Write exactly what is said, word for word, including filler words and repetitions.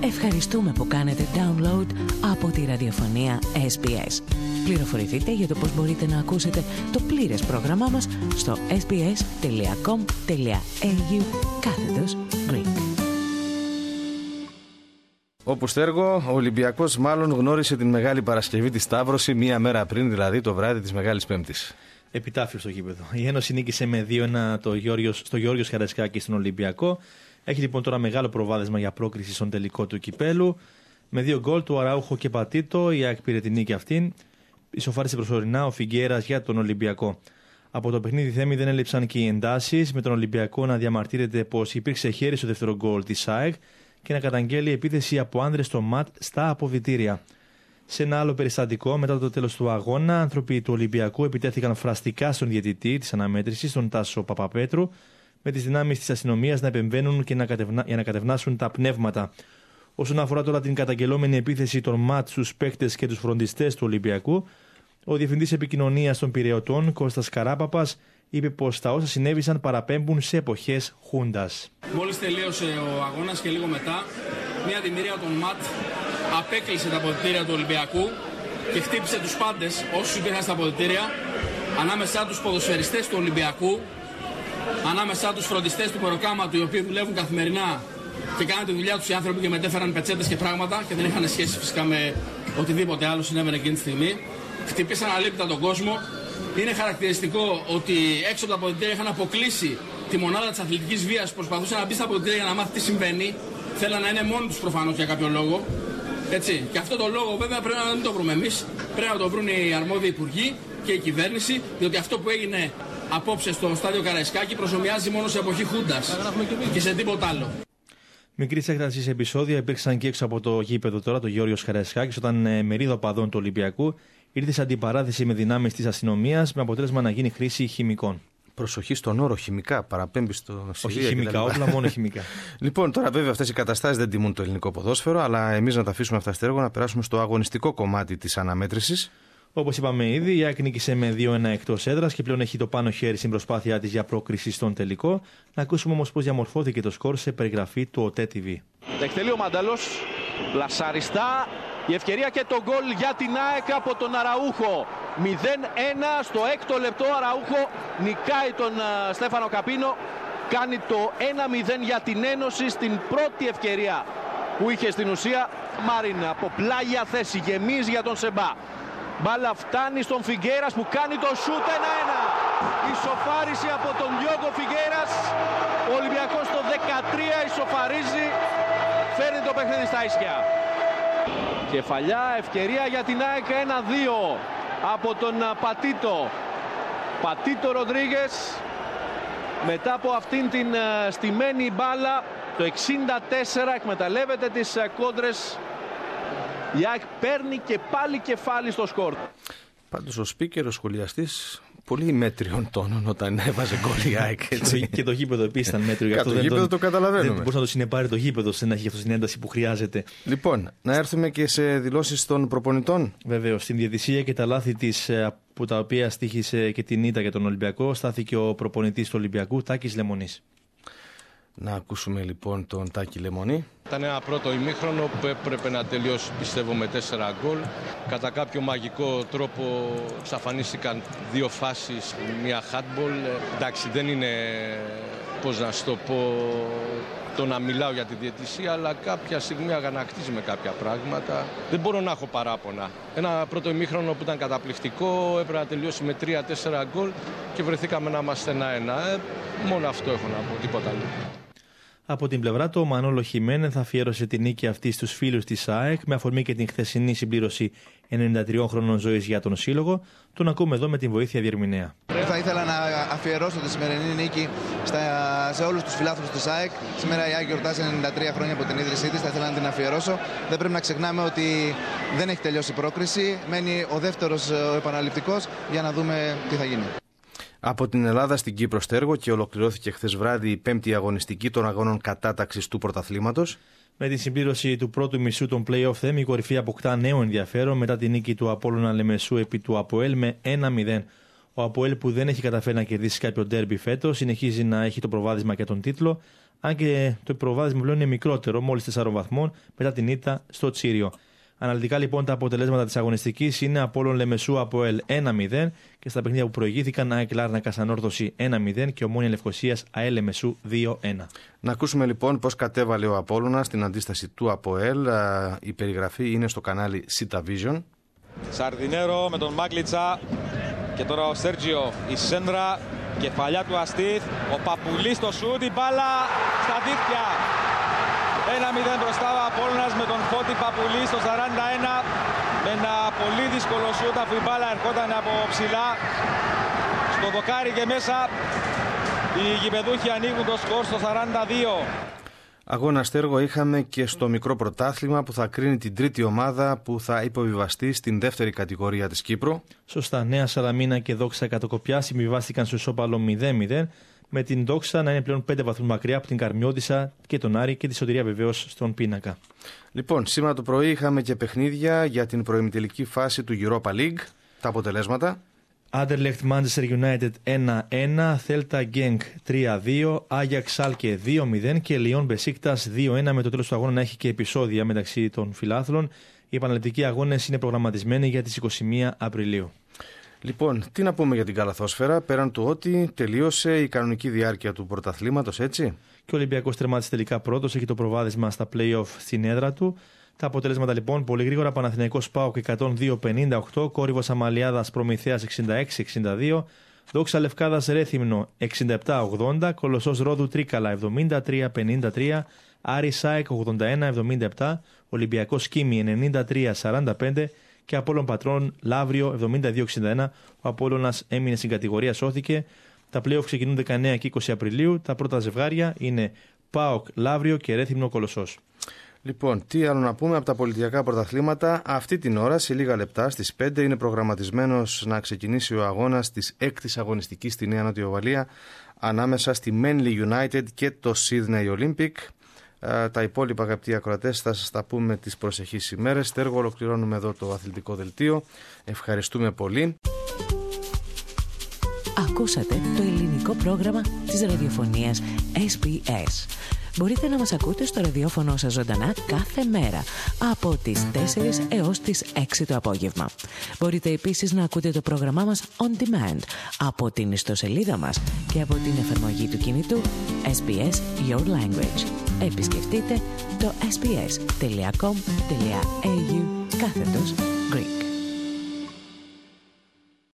Ευχαριστούμε που κάνετε download από τη ραδιοφωνία ες μπι ες. Πληροφορηθείτε για το πώς μπορείτε να ακούσετε το πλήρες πρόγραμμά μας στο sbs.com.au κάθετος Greek. Όπου στέργω, ο Ολυμπιακός μάλλον γνώρισε την Μεγάλη Παρασκευή τη Σταύρωση μία μέρα πριν, δηλαδή το βράδυ της Μεγάλης Πέμπτης. Επιτάφιο στο γήπεδο. Η Ένωση νίκησε με δύο ένα το Γιώργος, στο Γιώργος Χαραϊσκάκη στον Ολυμπιακό. Έχει λοιπόν τώρα μεγάλο προβάδισμα για πρόκριση στον τελικό του κυπέλου. Με δύο γκολ του Αραούχο και Πατήτο, η ΑΕΚ πήρε την νίκη αυτήν. Ισοφάρισε προσωρινά ο Φιγκέρας για τον Ολυμπιακό. Από το παιχνίδι Θέμη δεν έλειψαν και οι εντάσεις, με τον Ολυμπιακό να διαμαρτύρεται πως υπήρξε χέρι στο δεύτερο γκολ της ΑΕΚ και να καταγγέλει επίθεση από άνδρες στο ΜΑΤ στα αποβυτήρια. Σε ένα άλλο περιστατικό, μετά το τέλος του αγώνα, άνθρωποι του Ολυμπιακού επιτέθηκαν φραστικά στον διαιτητή της αναμέτρησης, τον Τάσο Παπαπέτρου, με τις δυνάμεις της αστυνομίας να επεμβαίνουν και να κατευνα... για να κατευνάσουν τα πνεύματα. Όσον αφορά τώρα την καταγγελόμενη επίθεση των ΜΑΤ στους παίκτες και τους φροντιστές του Ολυμπιακού, ο Διευθυντής Επικοινωνίας των Πειραιωτών, Κώστας Καράπαπας, είπε πως τα όσα συνέβησαν παραπέμπουν σε εποχές Χούντας. Μόλις τελείωσε ο αγώνας και λίγο μετά, μια δημιουργία των ΜΑΤ απέκλεισε τα αποδυτήρια του Ολυμπιακού και χτύπησε τους πάντες όσους υπήρχαν στα αποδυτήρια, ανάμεσά τους ποδοσφαιριστές του Ολυμπιακού, ανάμεσά τους φροντιστές του Περοκάματου, οι οποίοι δουλεύουν καθημερινά και κάνουν τη δουλειά τους οι άνθρωποι και μετέφεραν πετσέτες και πράγματα και δεν είχαν σχέση φυσικά με οτιδήποτε άλλο συνέβαινε εκείνη τη στιγμή. Χτυπήσαν αλήπητα τον κόσμο. Είναι χαρακτηριστικό ότι έξω από τα αποδυτήρια είχαν αποκλείσει τη μονάδα της αθλητικής βίας που προσπαθούσε να μπει στα αποδυτήρια για να μάθει τι συμβαίνει. Θέλαν να είναι μόνοι τους προφανώς για κάποιο λόγο. Έτσι. Και αυτό το λόγο βέβαια πρέπει να μην το βρούμε εμείς. Πρέπει να το βρουν οι αρμόδιοι υπουργοί και η κυβέρνηση, διότι αυτό που έγινε απόψε στο στάδιο Καραϊσκάκη προσομοιάζει μόνο σε εποχή Χούντας και σε τίποτα άλλο. Μικρή έκταση σε επεισόδια υπήρξαν και έξω από το γήπεδο τώρα, το Γιώργος Χαραϊσκάκης, όταν ε, μερίδα οπαδών του Ολυμπιακού ήρθε σε αντιπαράθεση με δυνάμεις της αστυνομίας, με αποτέλεσμα να γίνει χρήση χημικών. Προσοχή στον όρο χημικά, παραπέμπει στο Συρία. Όχι χημικά, όπλα, μόνο χημικά. Λοιπόν, τώρα βέβαια αυτές οι καταστάσεις δεν τιμούν το ελληνικό ποδόσφαιρο, αλλά εμείς να τα αφήσουμε αυτά στέργο, να περάσουμε στο αγωνιστικό κομμάτι της αναμέτρησης. Όπως είπαμε ήδη, η ΑΕΚ νίκησε με δύο ένα εκτός έδρας και πλέον έχει το πάνω χέρι στην προσπάθειά της για πρόκριση στον τελικό. Να ακούσουμε όμως πώς διαμορφώθηκε το σκορ σε περιγραφή του ΟΤΕ τι βι. Εκτελεί ο Μανταλός, πλασαριστά, η ευκαιρία και το γκολ για την ΑΕΚ από τον Αραούχο. μηδέν ένα στο έκτο λεπτό, Αραούχο νικάει τον uh, Στέφανο Καπίνο, κάνει το ένα μηδέν για την Ένωση στην πρώτη ευκαιρία που είχε στην ουσία. Μάριν από πλάγια θέση, γεμίζει για τον Σεμπά. Μπάλα φτάνει στον Φιγκέρας που κάνει το σούτ ένα ένα. Ισοφάριση από τον Διόγκο Φιγκέρας. Ο Ολυμπιακός το δεκατρία ισοφαρίζει. Φέρνει το παιχνίδι στα ίσια. Κεφαλιά, ευκαιρία για την ΑΕΚ ένα δύο από τον Πατήτο. Πατήτο Ροντρίγες. Μετά από αυτήν την στημένη μπάλα το εξήντα τέσσερα εκμεταλλεύεται τις κόντρες. Η ΑΕΚ παίρνει και πάλι κεφάλι στο σκορ. Πάντως ο σπίκερ, ο σχολιαστής, πολύ μέτριων τόνων όταν έβαζε γκολ η ΑΕΚ. Και το γήπεδο επίσης ήταν μέτριο. Το γήπεδο τον, το καταλαβαίνουμε. Δεν μπορούσε να το συνεπάρει το γήπεδο σε να έχει αυτή την ένταση που χρειάζεται. Λοιπόν, να έρθουμε και σε δηλώσεις των προπονητών. Βεβαίως, στην διαιτησία και τα λάθη της, από τα οποία στοίχησε και την ήττα για τον Ολυμπιακό, στάθηκε ο προπονητής του Ολυμπιακού, Τάκης Λεμονής. Να ακούσουμε λοιπόν τον Τάκη Λεμονή. Ήταν ένα πρώτο ημίχρονο που έπρεπε να τελειώσει, πιστεύω, με τέσσερα γκολ. Κατά κάποιο μαγικό τρόπο εξαφανίστηκαν δύο φάσεις, μία handball. Εντάξει, δεν είναι, πώς να σου το πω, το να μιλάω για τη διαιτησία, αλλά κάποια στιγμή αγανακτίζει με κάποια πράγματα. Δεν μπορώ να έχω παράπονα. Ένα πρώτο ημίχρονο που ήταν καταπληκτικό, έπρεπε να τελειώσει με τρία τέσσερα γκολ και βρεθήκαμε να είμαστε ένα ένα. Ε, μόνο αυτό έχω να πω, τίποτα άλλο. Από την πλευρά του, ο Μανόλο Χιμένεθ αφιέρωσε την νίκη αυτή στους φίλους της ΑΕΚ με αφορμή και την χθεσινή συμπλήρωση ενενήντα τριών χρόνων ζωής για τον Σύλλογο. Τον ακούμε εδώ με την βοήθεια διερμηνέα. Θα ήθελα να αφιερώσω τη σημερινή νίκη στα, σε όλους τους φιλάθλους της ΑΕΚ. Σήμερα η ΑΕΚ γιορτάζει ενενήντα τρία χρόνια από την ίδρυσή της. Θα ήθελα να την αφιερώσω. Δεν πρέπει να ξεχνάμε ότι δεν έχει τελειώσει η πρόκριση. Μένει ο δεύτερος, ο επαναληπτικός, για να δούμε τι θα γίνει. Από την Ελλάδα στην Κύπρο στέργο και ολοκληρώθηκε χθες βράδυ η πέμπτη αγωνιστική των αγώνων κατάταξης του πρωταθλήματος. Με τη συμπλήρωση του πρώτου μισού των play-off Θέμη, η κορυφή αποκτά νέο ενδιαφέρον μετά τη νίκη του Απόλλωνα Λεμεσού επί του ΑΠΟΕΛ με ένα μηδέν. Ο ΑΠΟΕΛ, που δεν έχει καταφέρει να κερδίσει κάποιο ντέρμπι φέτος, συνεχίζει να έχει το προβάδισμα για τον τίτλο, αν και το προβάδισμα πλέον είναι μικρότερο, μόλις τεσσάρων βαθμών, μετά την ήττα στο Τσίριο. Αναλυτικά λοιπόν τα αποτελέσματα της αγωνιστικής είναι Απόλλων Λεμεσού ΑΠΟΕΛ ένα μηδέν και στα παιχνίδια που προηγήθηκαν ΑΕΚ Λάρνακας Ανόρθωση ένα μηδέν και Ομόνοια Λευκωσίας ΑΕΛ Λεμεσού δύο ένα. Να ακούσουμε λοιπόν πώς κατέβαλε ο Απόλλωνας στην αντίσταση του ΑΠΟΕΛ. Η περιγραφή είναι στο κανάλι Sita Vision. Σαρδινέρο με τον Μάγκλιτσα και τώρα ο Σέργιο, η σέντρα, κεφαλιά του Αστίθ, ο Παπουλής στο σούτ, η μπάλα στα δίχτυα. ένα μηδέν μπροστά ο Απόλλωνας με τον Φώτη Παπουλή στο σαράντα ένα με ένα πολύ δύσκολο σούτ αφού η μπάλα ερχόταν από ψηλά στο δοκάρι και μέσα. Οι γηπεδούχοι ανοίγουν το σκορ στο σαράντα δύο. Αγώνα Στέργο είχαμε και στο μικρό πρωτάθλημα που θα κρίνει την τρίτη ομάδα που θα υποβιβαστεί στην δεύτερη κατηγορία της Κύπρου. Σωστά, Νέα Σαλαμίνα και Δόξα Κατοκοπιά συμβιβάστηκαν στο ισόπαλο μηδέν μηδέν, με την Δόξα να είναι πλέον πέντε βαθμούς μακριά από την Καρμιώτισσα και τον Άρη και τη σωτηρία βεβαίως στον πίνακα. Λοιπόν, σήμερα το πρωί είχαμε και παιχνίδια για την προημιτελική φάση του Europa League. Τα αποτελέσματα. Anderlecht Manchester United ένα ένα, Celta Genk τρία δύο, Ajax Schalke δύο μηδέν και Lyon Besiktas δύο ένα, με το τέλος του αγώνα να έχει και επεισόδια μεταξύ των φιλάθλων. Οι επαναληπτικοί αγώνες είναι προγραμματισμένοι για τις είκοσι μία Απριλίου. Λοιπόν, τι να πούμε για την καλαθόσφαιρα, πέραν του ότι τελείωσε η κανονική διάρκεια του πρωταθλήματος, έτσι. Και ο Ολυμπιακός τερμάτισε τελικά πρώτος, έχει το προβάδισμα στα play-off στην έδρα του. Τα αποτελέσματα λοιπόν πολύ γρήγορα: Παναθηναϊκός ΠΑΟΚ εκατόν δύο πενήντα οκτώ, Κόρυβος Αμαλιάδας Προμηθέας εξήντα έξι εξήντα δύο, Δόξα Λευκάδας Ρέθυμνο εξήντα επτά ογδόντα, Κολοσσός Ρόδου Τρίκαλα εβδομήντα τρία πενήντα τρία, Άρης ΑΕΚ ογδόντα ένα εβδομήντα επτά, Ολυμπιακός Κίμη ενενήντα τρία σαράντα πέντε και Απόλλων Πατρών Λαύριο εβδομήντα δύο εξήντα ένα. Ο Απόλλωνας έμεινε στην κατηγορία, σώθηκε. Τα play-off ξεκινούν δεκαεννέα και είκοσι Απριλίου. Τα πρώτα ζευγάρια είναι ΠΑΟΚ Λαύριο και Ρέθυμνο Κολοσσός. Λοιπόν, τι άλλο να πούμε από τα πολιτιακά πρωταθλήματα. Αυτή την ώρα, σε λίγα λεπτά, στις πέντε, είναι προγραμματισμένος να ξεκινήσει ο αγώνας της έκτης αγωνιστικής στη Νέα Νότια Ουαλία ανάμεσα στη Manly United και το Sydney Olympic. Τα υπόλοιπα, αγαπητοί ακροατές, θα σας τα πούμε τις προσεχείς ημέρες. Στέργο, ολοκληρώνουμε εδώ το αθλητικό δελτίο. Ευχαριστούμε πολύ. Ακούσατε το ελληνικό πρόγραμμα της ραδιοφωνίας ες μπι ες. Μπορείτε να μας ακούτε στο ραδιόφωνο σας ζωντανά κάθε μέρα από τις τέσσερις έως τις έξι το απόγευμα. Μπορείτε επίσης να ακούτε το πρόγραμμά μας on demand από την ιστοσελίδα μας και από την εφαρμογή του κινητού ες μπι ες Your Language. Επισκεφτείτε το ες μπι ες τελεία κομ τελεία έι γιου κάθετος Greek.